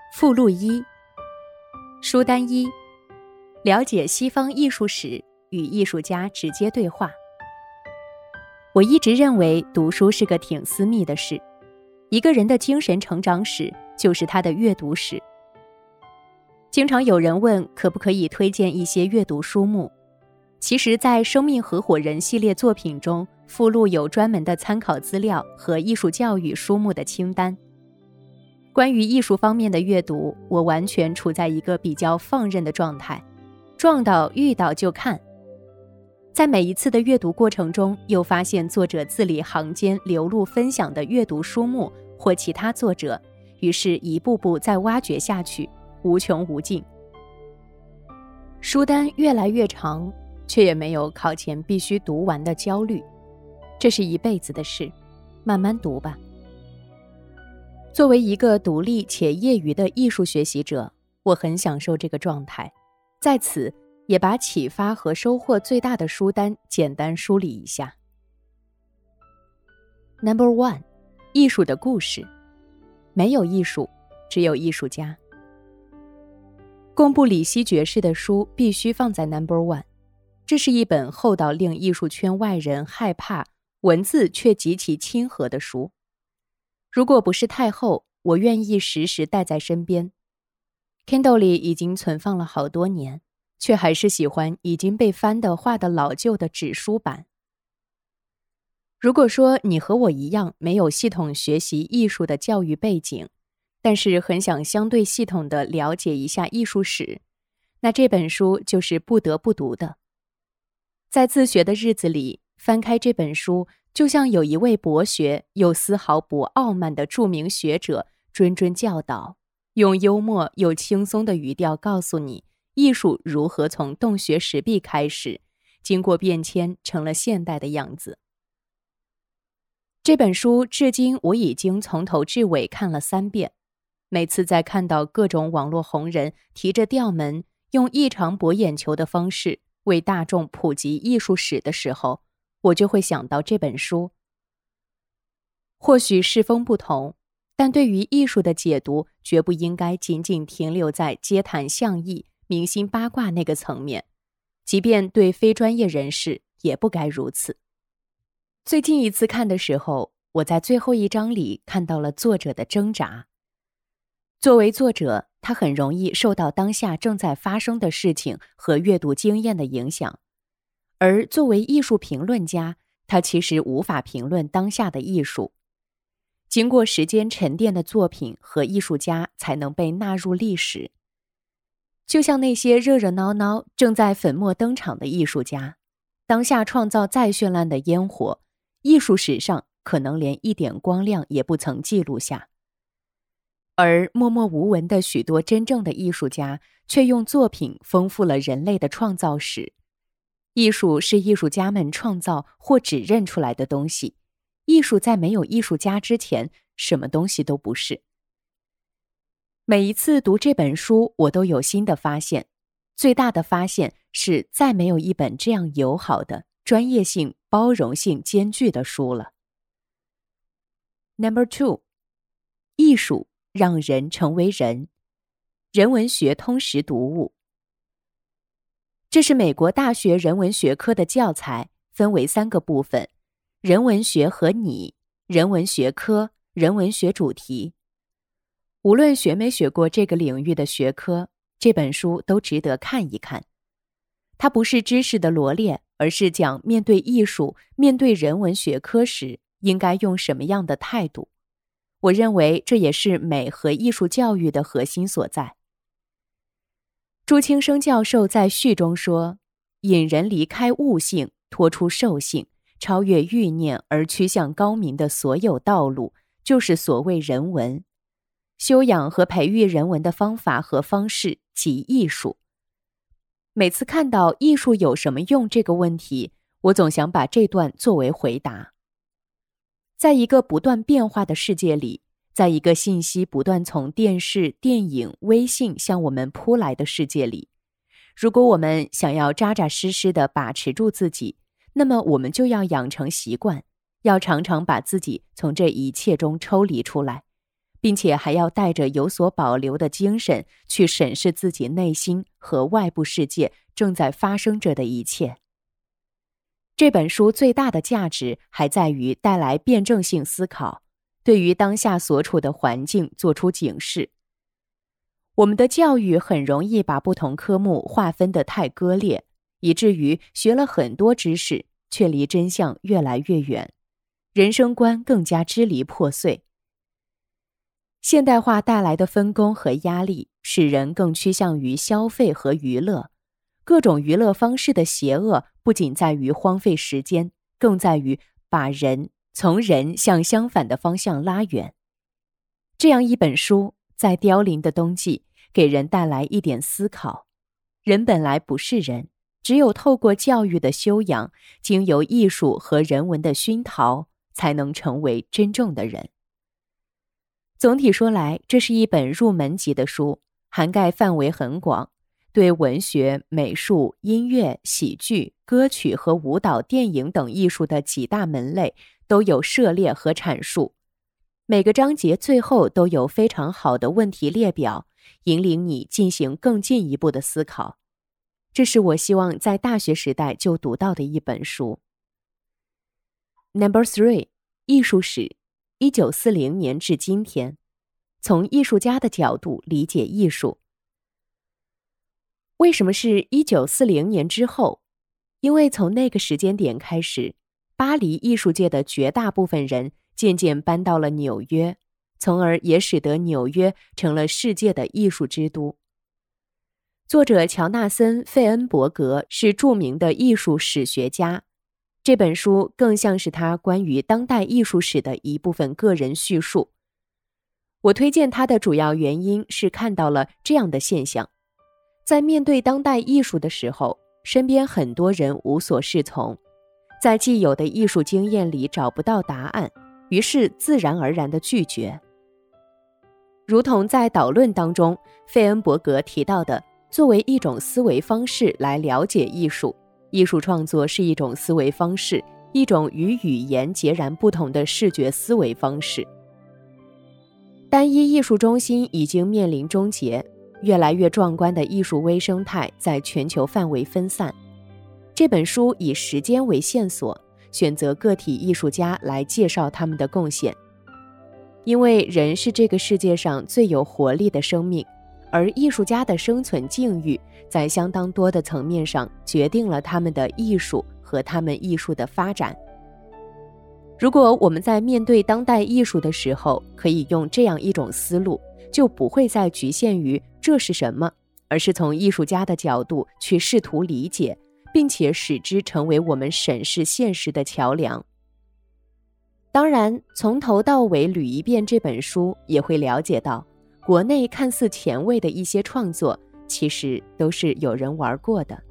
附录1，书单1，了解西方艺术史，与艺术家直接对话。我一直认为读书是个挺私密的事，一个人的精神成长史就是他的阅读史。经常有人问可不可以推荐一些阅读书目，其实在生命合伙人系列作品中，附录有专门的参考资料和艺术教育书目的清单。关于艺术方面的阅读，我完全处在一个比较放任的状态，撞到遇到就看。在每一次的阅读过程中，又发现作者字里行间流露分享的阅读书目或其他作者，于是一步步再挖掘下去，无穷无尽。书单越来越长，却也没有考前必须读完的焦虑，这是一辈子的事，慢慢读吧。作为一个独立且业余的艺术学习者，我很享受这个状态，在此也把启发和收获最大的书单简单梳理一下。No.1， 艺术的故事。没有艺术，只有艺术家。贡布里希爵士的书必须放在 No.1， 这是一本厚到令艺术圈外人害怕，文字却极其亲和的书。如果不是太厚，我愿意时时带在身边。Kindle 里已经存放了好多年，却还是喜欢已经被翻得画得老旧的纸书版。如果说你和我一样没有系统学习艺术的教育背景，但是很想相对系统地了解一下艺术史，那这本书就是不得不读的。在自学的日子里，翻开这本书，就像有一位博学又丝毫不傲慢的著名学者谆谆教导，用幽默又轻松的语调告诉你，艺术如何从洞穴石壁开始，经过变迁成了现代的样子。这本书至今我已经从头至尾看了3遍，每次在看到各种网络红人提着吊门，用异常博眼球的方式为大众普及艺术史的时候，我就会想到这本书。或许世风不同，但对于艺术的解读绝不应该仅仅停留在街谈巷议、明星八卦那个层面，即便对非专业人士也不该如此。最近一次看的时候，我在最后一章里看到了作者的挣扎。作为作者，他很容易受到当下正在发生的事情和阅读经验的影响，而作为艺术评论家，他其实无法评论当下的艺术。经过时间沉淀的作品和艺术家才能被纳入历史。就像那些热热闹闹正在粉墨登场的艺术家，当下创造再绚烂的烟火，艺术史上可能连一点光亮也不曾记录下。而默默无闻的许多真正的艺术家，却用作品丰富了人类的创造史。艺术是艺术家们创造或指认出来的东西，艺术在没有艺术家之前，什么东西都不是。每一次读这本书，我都有新的发现，最大的发现是再没有一本这样友好的、专业性、包容性兼具的书了。No.2， 艺术让人成为人，人文学通识读物。这是美国大学人文学科的教材，分为3个部分：人文学和你、人文学科、人文学主题。无论学没学过这个领域的学科，这本书都值得看一看。它不是知识的罗列，而是讲面对艺术、面对人文学科时，应该用什么样的态度。我认为这也是美和艺术教育的核心所在。朱清生教授在序中说，引人离开物性，脱出兽性，超越欲念而趋向高明的所有道路，就是所谓人文。修养和培育人文的方法和方式即艺术。每次看到艺术有什么用这个问题，我总想把这段作为回答。在一个不断变化的世界里，在一个信息不断从电视、电影、微信向我们扑来的世界里，如果我们想要扎扎实实地把持住自己，那么我们就要养成习惯，要常常把自己从这一切中抽离出来， 并且还要带着有所保留的精神去审视自己内心和外部世界正在发生着的一切。这本书最大的价值还在于带来辩证性思考，对于当下所处的环境做出警示。我们的教育很容易把不同科目划分得太割裂，以至于学了很多知识，却离真相越来越远，人生观更加支离破碎。现代化带来的分工和压力，使人更趋向于消费和娱乐。各种娱乐方式的邪恶不仅在于荒废时间，更在于把人从人向相反的方向拉远。这样一本书，在凋零的冬季，给人带来一点思考。人本来不是人，只有透过教育的修养，经由艺术和人文的熏陶，才能成为真正的人。总体说来，这是一本入门级的书，涵盖范围很广，对文学、美术、音乐、喜剧、歌曲和舞蹈、电影等艺术的几大门类都有涉猎和阐述。每个章节最后都有非常好的问题列表，引领你进行更进一步的思考。这是我希望在大学时代就读到的一本书。Number 3， 艺术史，1940年至今天，从艺术家的角度理解艺术。为什么是1940年之后？因为从那个时间点开始，巴黎艺术界的绝大部分人渐渐搬到了纽约，从而也使得纽约成了世界的艺术之都。作者乔纳森·费恩伯格是著名的艺术史学家，这本书更像是他关于当代艺术史的一部分个人叙述。我推荐他的主要原因是看到了这样的现象：在面对当代艺术的时候，身边很多人无所适从，在既有的艺术经验里找不到答案，于是自然而然地拒绝。如同在导论当中，费恩伯格提到的，作为一种思维方式来了解艺术，艺术创作是一种思维方式，一种与语言截然不同的视觉思维方式。单一艺术中心已经面临终结，越来越壮观的艺术微生态在全球范围分散。这本书以时间为线索，选择个体艺术家来介绍他们的贡献。因为人是这个世界上最有活力的生命，而艺术家的生存境遇在相当多的层面上决定了他们的艺术和他们艺术的发展。如果我们在面对当代艺术的时候，可以用这样一种思路，就不会再局限于这是什么，而是从艺术家的角度去试图理解，并且使之成为我们审视现实的桥梁。当然，从头到尾捋一遍这本书，也会了解到，国内看似前卫的一些创作，其实都是有人玩过的。